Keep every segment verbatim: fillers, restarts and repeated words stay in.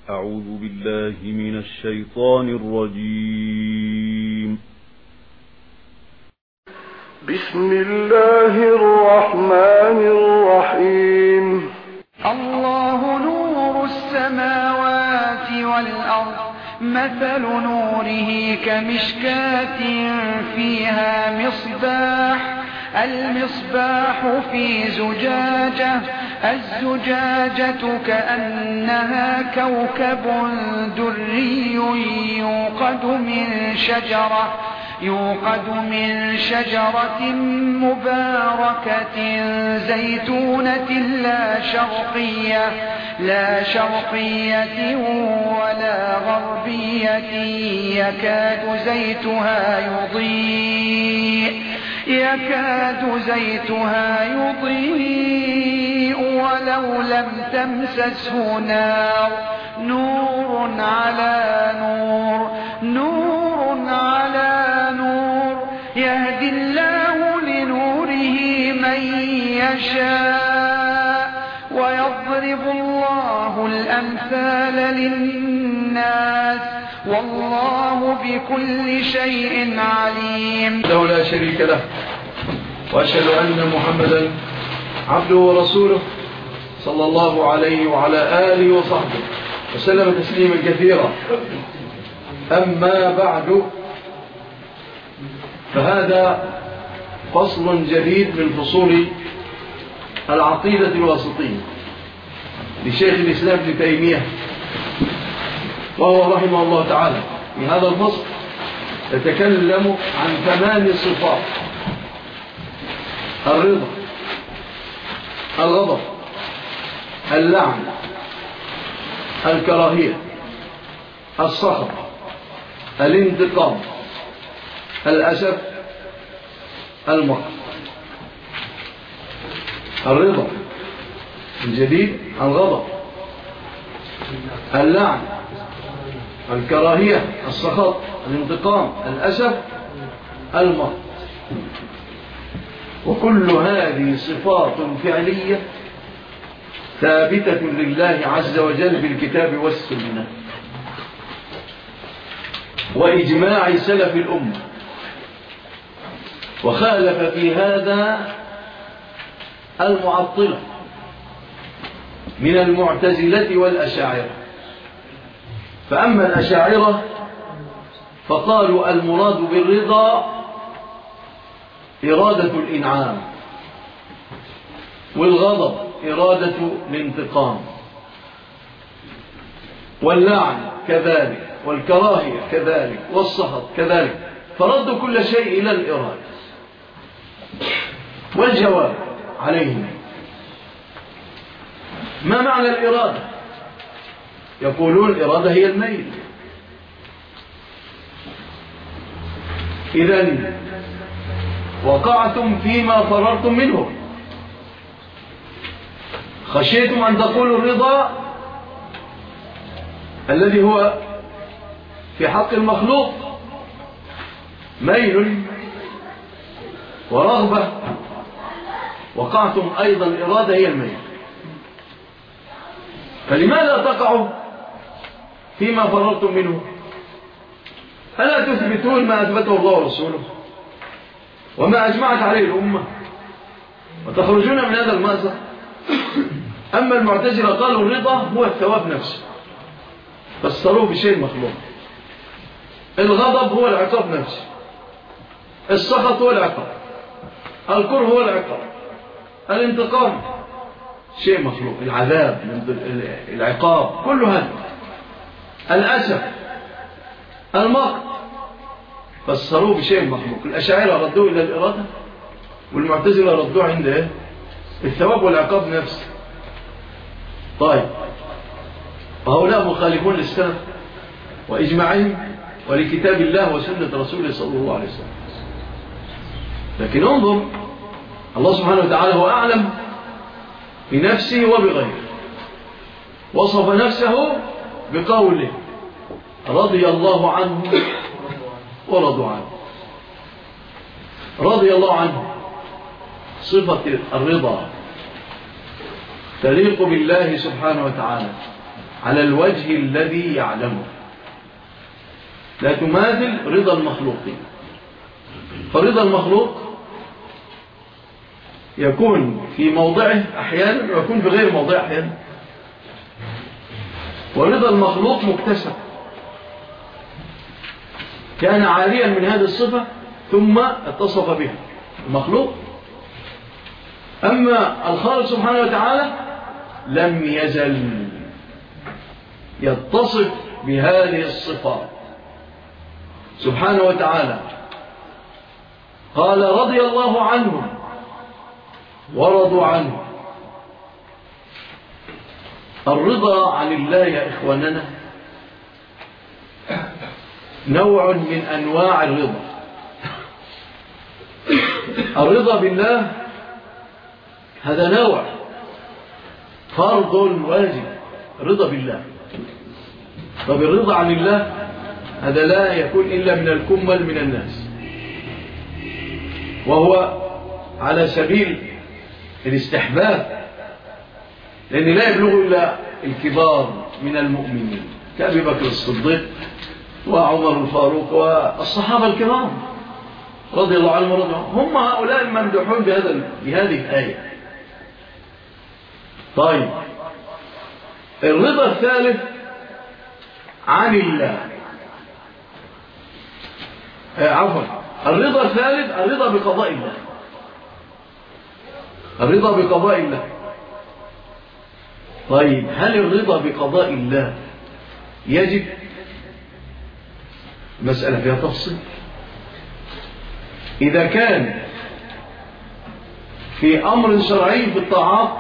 أعوذ بالله من الشيطان الرجيم. بسم الله الرحمن الرحيم. الله نور السماوات والأرض، مثل نوره كمشكاة فيها مصباح، المصباح في زجاجة، الزجاجة كأنها كوكب دري يوقد من شجرة يوقد من شجرة مباركة زيتونة لا شرقية لا شرقية ولا غربية يكاد زيتها يضيء يكاد زيتها يضيء ولو لم تمسسه نار، نور على نور نور على نور، يهدي الله لنوره من يشاء ويضرب الله الأمثال للناس والله بكل شيء عليم. له لا شريك له، وأشهد أن محمدا عبده ورسوله صلى الله عليه وعلى آله وصحبه وسلم تسليما كثيرا. أما بعد، فهذا فصل جديد من فصول العقيدة الواسطية لشيخ الإسلام ابن تيمية، وهو رحمه الله تعالى في هذا الفصل يتكلم عن ثمان صفات: الرضا، الغضب، اللعن، الكراهية، السخط، الانتقام، الأسف، المقت. الرضا الجديد، الغضب، اللعن، الكراهية، السخط، الانتقام، الأسف، المقت. وكل هذه صفات فعلية ثابتة لله عز وجل في الكتاب والسنة وإجماع سلف الأمة. وخالف في هذا المعطلة من المعتزلة والأشاعرة. فأما الأشاعرة فقالوا المراد بالرضا إرادة الإنعام، والغضب إرادة الانتقام، واللعن كذلك، والكراهية كذلك، والسخط كذلك، فردوا كل شيء إلى الإرادة. والجواب عليهم: ما معنى الإرادة؟ يقولون الإرادة هي الميل. إذن وقعتم فيما فررتم منه، خشيتم أن تقولوا الرضا الذي هو في حق المخلوق ميل ورغبة، وقعتم أيضا الإرادة هي الميل. فلماذا تقعوا فيما فررتم منه؟ ألا تثبتون ما أثبته الله ورسوله وما أجمعت عليه الأمة وتخرجون من هذا المأزق؟ أما المعتزلة قالوا الرضا هو الثواب نفسه، فسروه بشيء مخلوق. الغضب هو العقاب نفسه، السخط هو العقاب، الكره هو العقاب، الانتقام شيء مخلوق، العذاب، العقاب، كل هذا. الأسف، المقت، فسروه بشيء مخلوق. الأشاعرة ردوه إلى الإرادة، والمعتزلة ردوه عند إيه؟ الثواب والعقاب نفسه. طيب، وهؤلاء مخالفون للسلف وإجماعهم ولكتاب الله وسنة رسوله صلى الله عليه وسلم. لكن انظر، الله سبحانه وتعالى هو أعلم بنفسه وبغيره، وصف نفسه بقوله: رضي الله عنه ورضوا عنه. رضي الله عنه صفة الرضا تليق بالله سبحانه وتعالى على الوجه الذي يعلمه، لا تماثل رضا المخلوقين. فرضا المخلوق يكون في موضعه أحيانا ويكون في غير موضعه أحيانا، ورضا المخلوق مكتسب، كان عاريا من هذه الصفة ثم اتصف بها المخلوق. أما الخالق سبحانه وتعالى لم يزل يتصف بهذه الصفات سبحانه وتعالى. قال رضي الله عنهم ورضوا عنه. الرضا عن الله يا إخواننا نوع من أنواع الرضا. الرضا بالله هذا نوع فرض واجب، رضا بالله. طب الرضا عن الله هذا لا يكون إلا من الكمل من الناس، وهو على سبيل الاستحباب، لأن لا يبلغ إلا الكبار من المؤمنين كأبي بكر الصديق وعمر الفاروق والصحابة الكرام رضي الله عنهم ورضوا عنهم، هم هؤلاء الممدوحون بهذا بهذه الآية. طيب الرضا الثالث عن الله، عفوا الرضا الثالث الرضا بقضاء الله. الرضا بقضاء الله. طيب هل الرضا بقضاء الله يجب؟ مسألة فيها تفصيل. إذا كان في أمر شرعي بالطاعات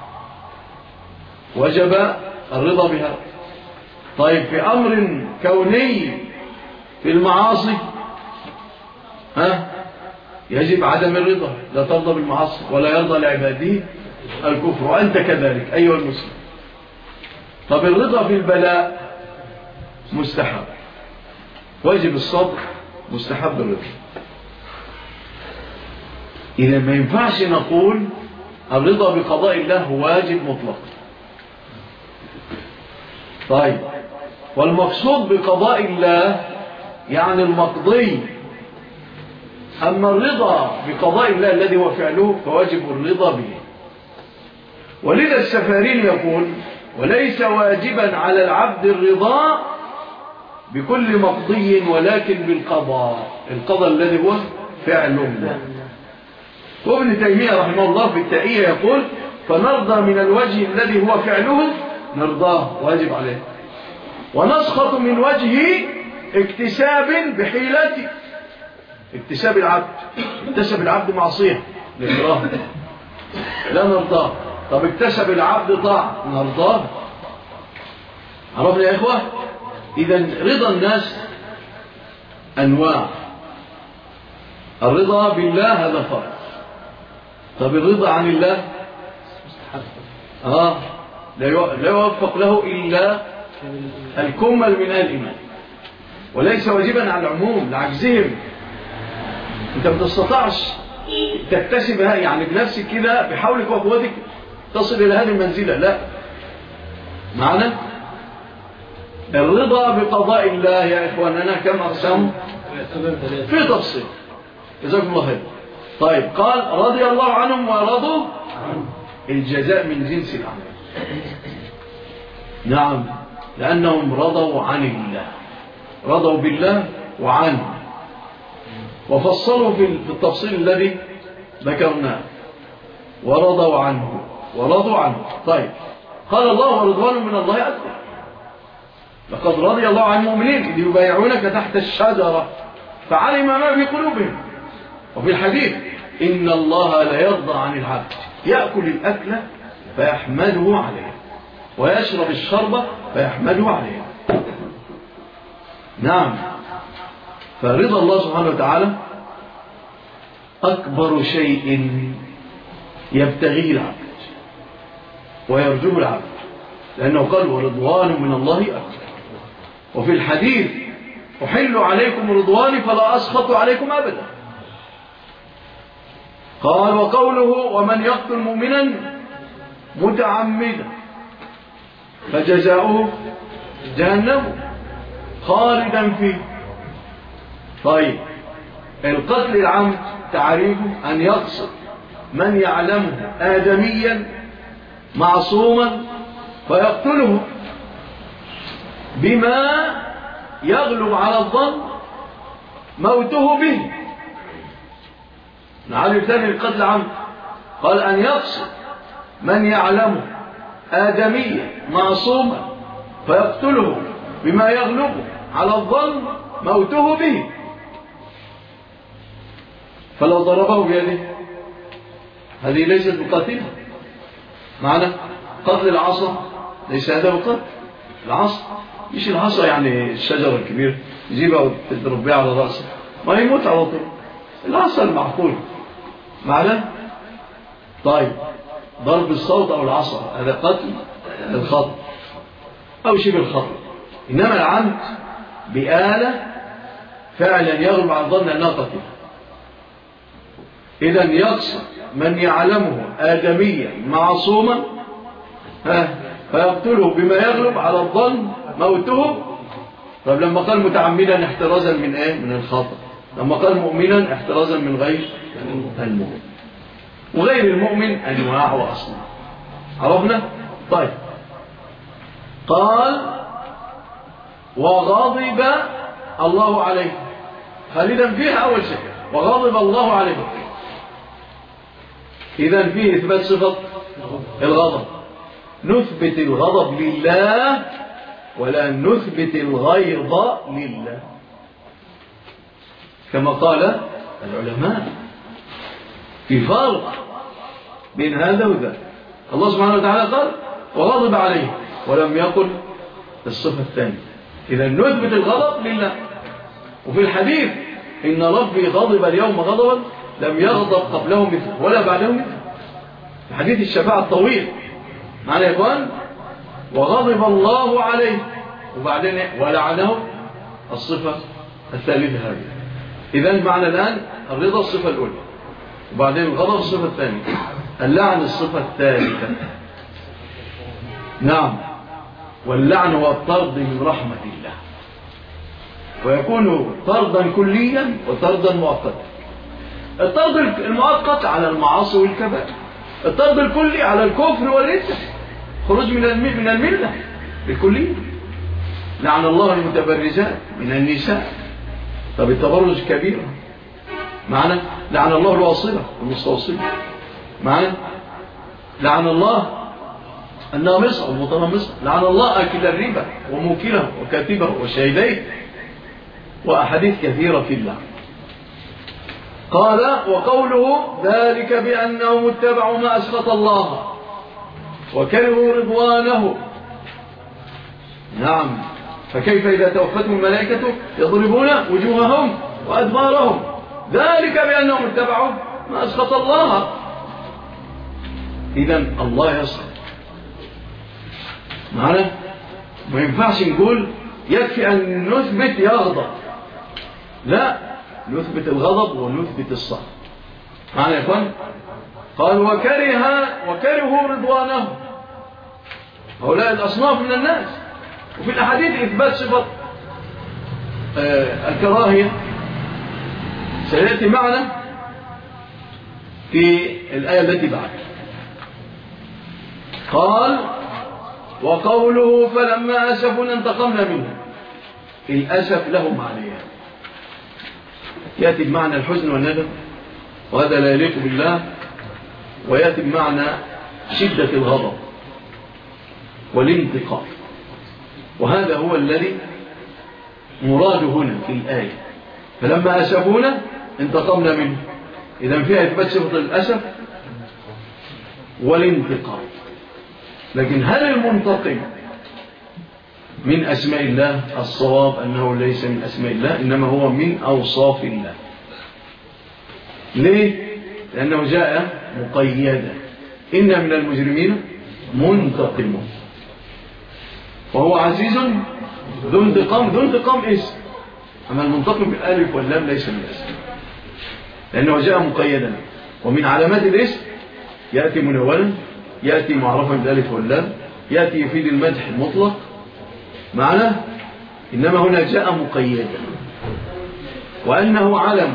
وجب الرضا بها. طيب في أمر كوني في المعاصي ها يجب عدم الرضا، لا ترضى بالمعاصي ولا يرضى لعباده الكفر، وأنت كذلك أيها المسلم. طب الرضا في البلاء مستحب، واجب الصبر، مستحب الرضا. إذا ما ينفعش نقول الرضا بقضاء الله واجب مطلق. طيب والمقصود بقضاء الله يعني المقضي، أما الرضا بقضاء الله الذي هو فعله فواجب الرضا به. ولذا السفارين يقول وليس واجبا على العبد الرضا بكل مقضي ولكن بالقضاء، القضاء الذي هو فعل الله. وابن تيمية رحمه الله في التائية يقول فنرضى من الوجه الذي هو فعله نرضاه واجب عليه، ونسخط من وجه اكتساب بحيلته، اكتساب العبد، اكتسب العبد معصية لإكراه لا نرضاه. طب اكتسب العبد طاعة نرضاه. عرفنا يا إخوة؟ إذن رضا الناس أنواع. الرضا بالله هذا فرض. طب الرضا عن الله آه لا يوفق له إلا الكمل من الإيمان، وليس واجبا على العموم لعجزهم. انت ما تستطيعش تكتسبها يعني بنفسك كده بحولك وقوتك تصل إلى هذه المنزلة، لا. معنى الرضا بقضاء الله يا إخواننا كم أقسام؟ في تفصيل. جزاكم الله خير. طيب قال رضي الله عنهم ورضوا الجزاء من جنس الأعمال. نعم لأنهم رضوا عن الله، رضوا بالله وعنه، وفصلوا في التفصيل الذي ذكرناه ورضوا عنه ورضوا عنه. طيب قال الله ورضوان من الله أكبر، لقد رضي الله عن المؤمنين إذ يبايعونك تحت الشجرة فعلم ما في قلوبهم. وفي الحديث إن الله لا يرضى عن العبد يأكل الأكل فيحمده عليه ويشرب الشرب فيحمده عليه. نعم فرضا الله سبحانه وتعالى أكبر شيء يبتغيه العبد ويرجوه العبد، لأنه قال ورضوان من الله أكبر. وفي الحديث أحل عليكم رضواني فلا أسخط عليكم أبدا. قال وقوله ومن يقتل مؤمنا متعمدا فجزاؤه جهنم خالدا فيه. طيب القتل العمد تعريفه أن يقصد من يعلمه آدميا معصوما فيقتله بما يغلب على الظن موته به. نعرف ثاني القتل العمد، قال أن يقصد من يعلمه آدميا معصوما فيقتله بما يغلب على الظن موته به، فلو ضربه بيده هذه ليست بقاتلة. معنى قتل العصا ليس هذا بقتل. العصا مش العصا يعني الشجرة الكبيرة يجيبها وتضرب بها على رأسه ما يموت على طول، العصا المعقول. معنى طيب ضرب الصوت أو العصا هذا قتل الخطأ أو شبه الخطأ، إنما العمد بآلة فعلا يغلب على الظن أنها قتل. إذن يقصد من يعلمه آدميا معصوما فيقتله بما يغلب على الظن موته. طيب لما قال متعمدا احترازا من ايه؟ من الخطأ. لما قال مؤمنا احترازا من غير المؤمن. وغير المؤمن أنواع وأصناف. عرفنا؟ طيب قال وغضب الله عليه خالدا فيها أول شيء، وغضب الله عليه. إذن فيه إثبات صفة الغضب. نثبت الغضب لله ولا نثبت الغيظ لله كما قال العلماء. في فرق بين هذا وذا. الله سبحانه وتعالى قال وغضب عليه ولم يقل الصفة الثانية. إذا نثبت الغضب لله. وفي الحديث إن ربي غضب اليوم غضبا لم يغضب قبله مثله ولا بعده مثله، حديث الشفاعة الطويل. معنى يا إخوان وغضب الله عليه وبعدين ولعنه الصفة الثالثة هذه. إذن معنى الآن الرضا الصفة الأولى وبعدين الغضب الصفة الثانية، اللعن الصفة الثالثة. نعم واللعن هو الطرد من رحمة الله، ويكون طردا كليا وطردا مؤقتا. الطرد المؤقت على المعاصي والكبائر، الطرد الكلي على الكفر والردة، خروج من من الملة الكلية. لعن الله المتبرجات من النساء. طب التبرج كبيرة. معنى لعن الله الواصلة والمستوصلة. معنى لعن الله النامصة والمتنمصة. لعن الله أكل الربا وموكله وكاتبه وشهيديه، وأحاديث كثيرة في اللعن. قال وقوله ذلك بأنهم اتبعوا ما أسخط الله وكرهوا رضوانه. نعم فكيف إذا توفتهم الملائكة يضربون وجوههم وأدبارهم، ذلك بأنهم اتبعوا ما أسخط الله. إذن الله يسخط. معنا ما ينفعش نقول يكفي أن نثبت يغضب، لا نثبت الغضب ونثبت الصخر. معنى يا اخوان قال وكره وكرهوا رضوانه، هؤلاء الأصناف من الناس. وفي الأحاديث إثبات صفة آه الكراهية سيأتي معنا في الآية التي بعد. قال وقوله فلما أسفنا انتقمنا منه. الأسف له معنيان، يأتي بمعنى الحزن والندم وهذا لا يليق بالله، ويأتي بمعنى شدة الغضب والانتقام، وهذا هو الذي مراد هنا في الآية. فلما أسفونا انتقمنا منه. إذن فيها إثبات صفة الأسف والانتقام. لكن هل المنتقم من أسماء الله؟ الصواب أنه ليس من أسماء الله، إنما هو من أوصاف الله. ليه؟ لأنه جاء مقيدا إن من المجرمين منتقمون، وهو عزيز ذو انتقام. ذو انتقام اسم، أما المنتقم بالألف واللام ليس من اسم، لأنه جاء مقيدا. ومن علامات الاسم يأتي منولا، يأتي معرفا بالألف واللام، يأتي يفيد المدح المطلق معنى، إنما هنا جاء مقيدا، وأنه علم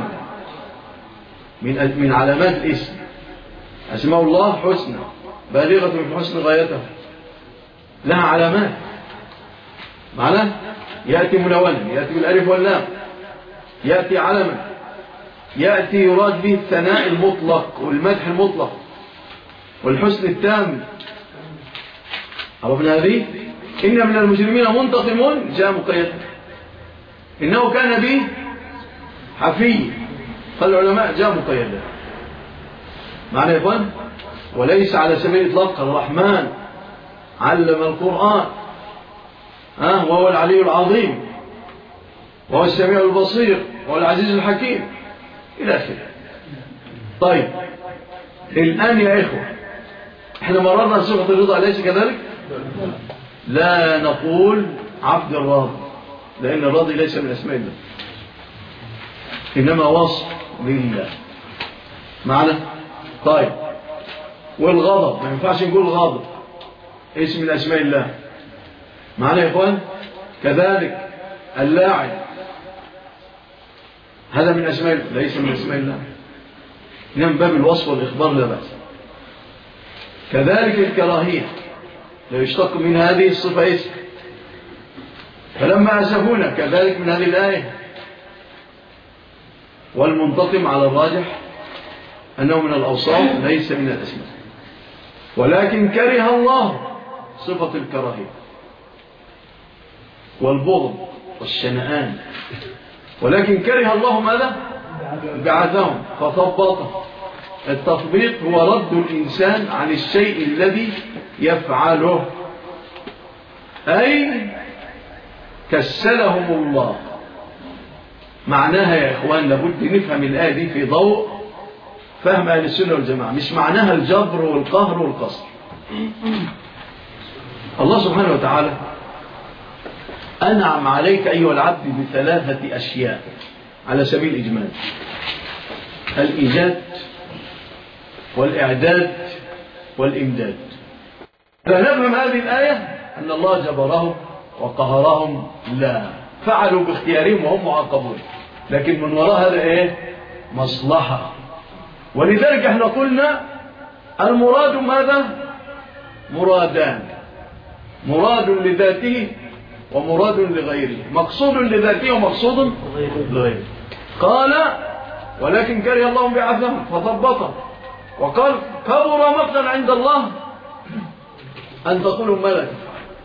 من من علامات الاسم. أسماء الله حسنى بالغة في الحسن غايته، لها علامات معنى، يأتي منونا، يأتي بالألف واللام، يأتي علما، يأتي يراد به الثناء المطلق والمدح المطلق والحسن التام. عرفنا هذه؟ إن من المجرمين منتقم جاء مقيدا، إنه كان به حفي، قال العلماء جاء مقيدا معنى يا إخوان. وليس على سبيل الإطلاق. الرحمن علم القرآن ها وهو العلي العظيم وهو السميع البصير وهو العزيز الحكيم إلى آخره. طيب الآن يا إخوة احنا مررنا صفة الرضا أليس كذلك؟ لا نقول عبد الراضي، لأن الراضي ليس من أسماء الله، إنما وصف لله معنى. طيب والغضب ما ينفعش نقول غاضب، اسم من أسماء الله معنى يا إخوان. كذلك اللاعب هذا من أسماء الله، ليس من أسماء الله، إنما من باب الوصف والإخبار لا بأس. كذلك الكراهية لا يشتق من هذه الصفة اسم، فلما أسفونا كذلك من هذه الآية. والمنتقم على الراجح أنه من الأوصاف ليس من الأسماء، ولكن كره الله صفة الكراهية والبغض والشنآن، ولكن كره الله ماذا؟ بعثهم فثبطه. التثبيط هو رد الإنسان عن الشيء الذي يفعله، أي كسلهم الله. معناها يا إخوان لابد نفهم الآية دي في ضوء فهم أهل السنة والجماعة، مش معناها الجبر والقهر والقصر. الله سبحانه وتعالى أنعم عليك أيها العبد بثلاثة أشياء على سبيل الإجمال: الإيجاد والإعداد والإمداد. فنفهم هذه الآية أن الله جبرهم وقهرهم لا، فعلوا باختيارهم وهم معاقبون، لكن من وراء هذا إيه؟ مصلحة. ولذلك احنا قلنا المراد ماذا؟ مرادان: مراد لذاته ومراد لغيره، مقصود لذاته ومقصود لغيره. قال ولكن كره الله بعثهم فضبطه، وقال كبر مقتا عند الله أن تقولوا ما لا تفعل،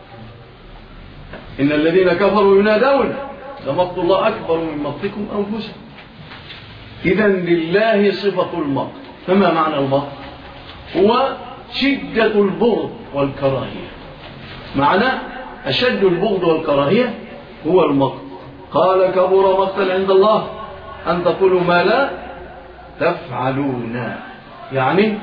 إن الذين كفروا ينادون لمقت الله أكبر من مقتكم أنفسكم. إذن لله صفة المقت. فما معنى المقت؟ هو شدة البغض والكراهية. معنى أشد البغض والكراهية هو المقت. قال كبر مقتا عند الله أن تقولوا ما لا تفعلون، يعني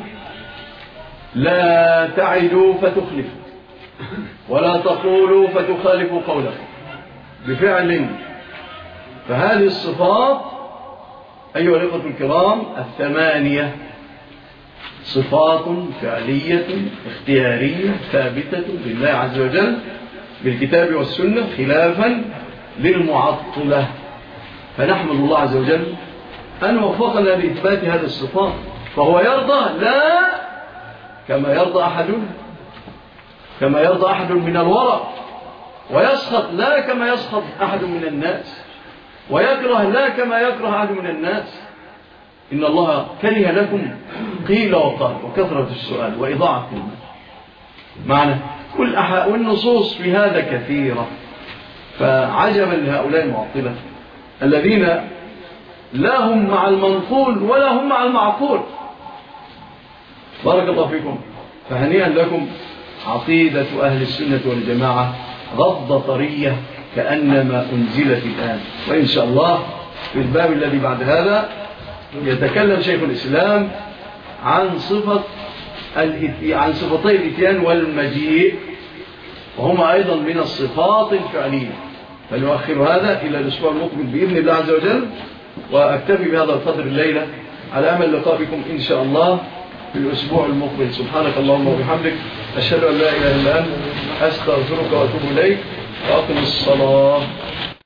لا تعدوا فتخلفوا ولا تقولوا فتخالفوا قولكم بفعل. فهذه الصفات أيها الأخوة الكرام الثمانية صفات فعلية اختيارية ثابتة لله عز وجل بالكتاب والسنة، خلافا للمعطلة. فنحمد الله عز وجل أن وفقنا لإثبات هذه الصفات. فهو يرضى لا كما يرضى أحدنا، كما يرضى أحد من الورى، ويسخط لا كما يسخط أحد من الناس، ويكره لا كما يكره أحد من الناس. إن الله كره لكم قيل وقال وكثرة السؤال وإضاعة المال. معنى كل أحد، والنصوص في هذا كثيرة. فعجبا لهؤلاء المعطلة الذين لا هم مع المنقول ولا هم مع المعقول. بارك الله فيكم. فهنيئا لكم عقيدة أهل السنة والجماعة غض طرية كأنما أنزلت الآن. وإن شاء الله في الباب الذي بعد هذا يتكلم شيخ الإسلام عن صفة عن صفتي الإتيان والمجيء، وهما أيضا من الصفات الفعلية. فنؤخر هذا إلى الأسبوع المقبل بإذن الله عز وجل، وأكتفي بهذا القدر الليلة على أمل لقاء بكم إن شاء الله في الأسبوع المقبل. سبحانك اللهم وبحمدك، أشهد أن لا إله إلا أنت، أستغفرك وأتوب إليك، وأقم الصلاة.